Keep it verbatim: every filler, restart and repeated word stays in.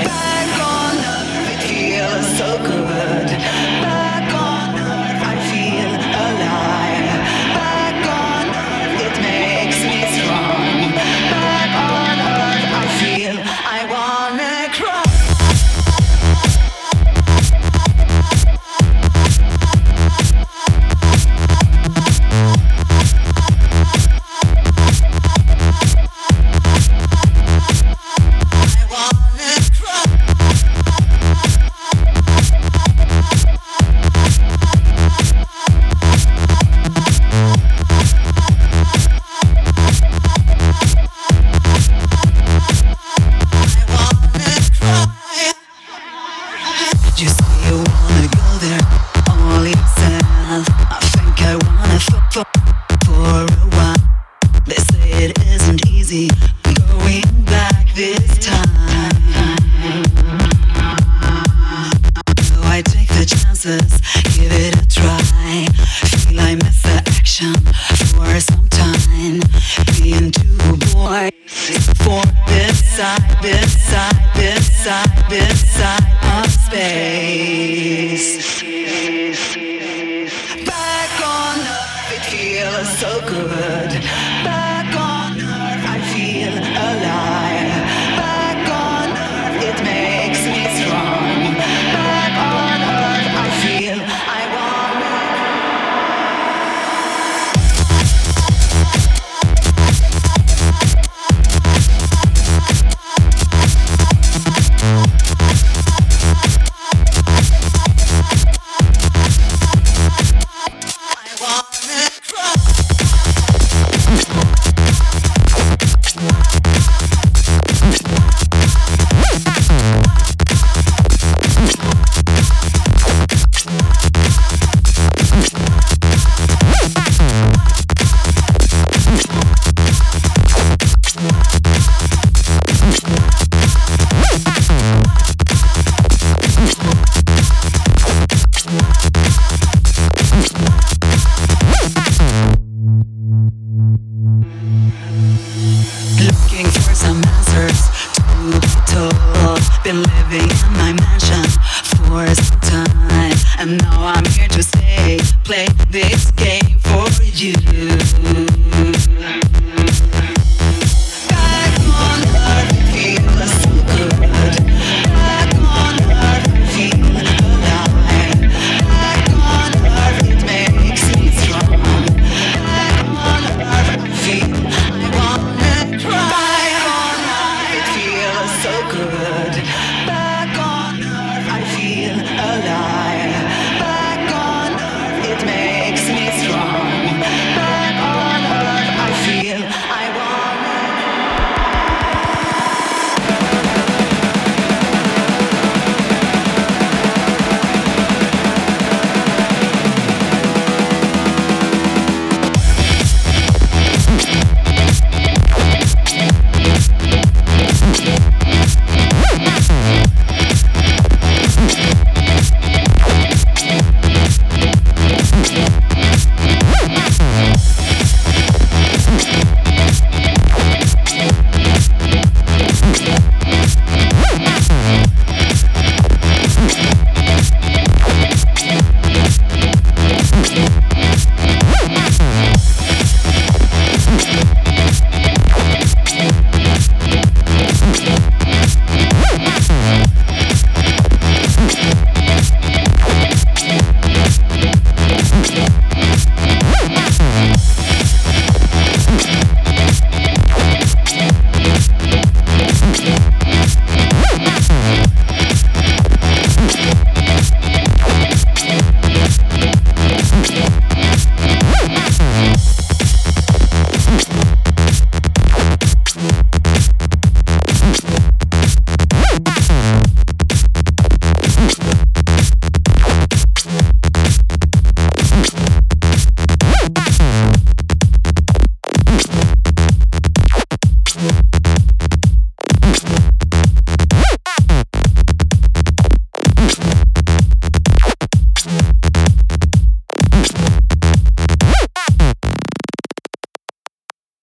Back on earth, it feels so good. Back on earth, I feel alive. Back on earth, it makes me strong. Back on earth, I feel I wanna cry. You say you wanna go there, all yourself. I think I wanna fuck for, for a while. They say it isn't easy going back this time. So I take the chances, give it a try. Feel I miss the action for some time. Being too boy for this side, this side, this side, this side of space. Back on earth, it feels so good. Back on earth, I feel alive. Back on earth, it makes me strong. Back on earth, I feel I wanna. Looking for some answers to be told. Been living in my mansion for some time, and now I'm here to stay, play this game.